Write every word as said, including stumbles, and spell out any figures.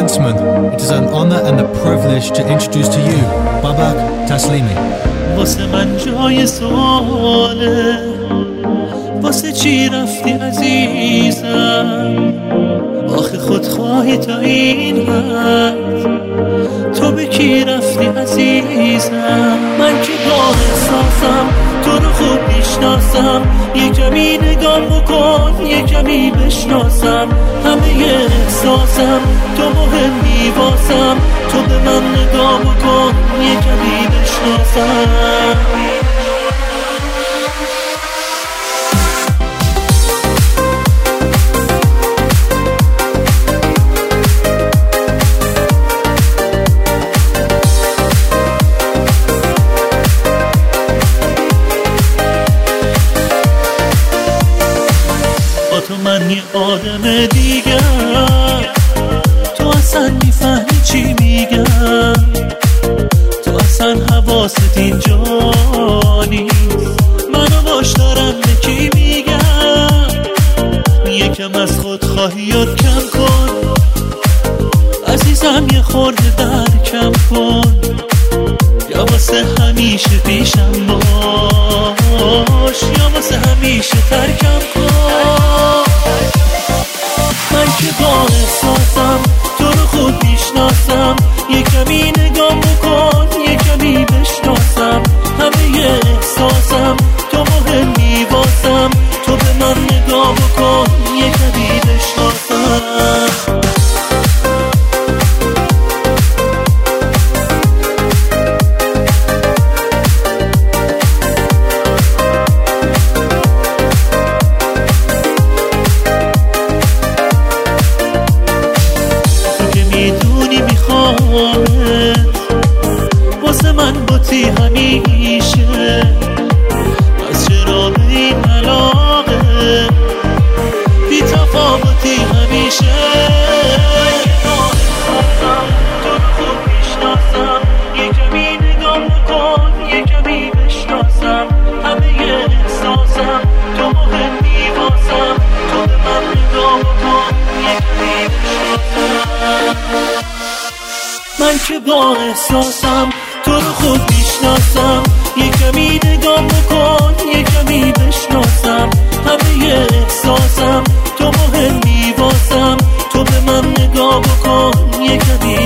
gentlemen, it is an honor and a privilege to introduce to you Babak Taslimi. واسه من جای سواله، واسه چی رفتی عزیزم؟ آخه خودخواهی تا این حد، تو به کی رفتی عزیزم؟ من که با احساسم تو رو خوب میشناسم، یه کمی نگاه بکن یه کمی بشناسم، همه احساسم تو مهمی واسم، تو به من نگاه بکن یه کمی بشناسم. تو من یه آدم دیگر، تو اصلا میفهمی چی میگم، تو اصلا حواست اینجا نیست، منو باش دارم به کی میگم، یکم از خودخواهیات کم کن عزیزم، یه خورده در کم کن، یا واسه همیشه پیشم باش یا واسه همیشه ترکم کن. من که با احساسم تو رو خود میشناسم، یه کمی نگاه بکن یه کمی بشناسم، همه احساسم تو مهمی واسم، تو به من نگاه بکن یه کمی بشناسم. واسه من بودی همیشه، از چرا به این علاقه بی تفاوتی همیشه. تو رو خوب میشناسم، یه کمی نگاه بکن یه کمی بشناسم، همه احساسم تو مهمی واسم، تو به من نگاه بکن یه کمی بشناسم. من که با احساسم تو رو خوب میشناسم، یه کمی نگاه بکن یه کمی بشناسم، همه احساسم تو مهمی واسم، تو به من نگاه بکن یه کمی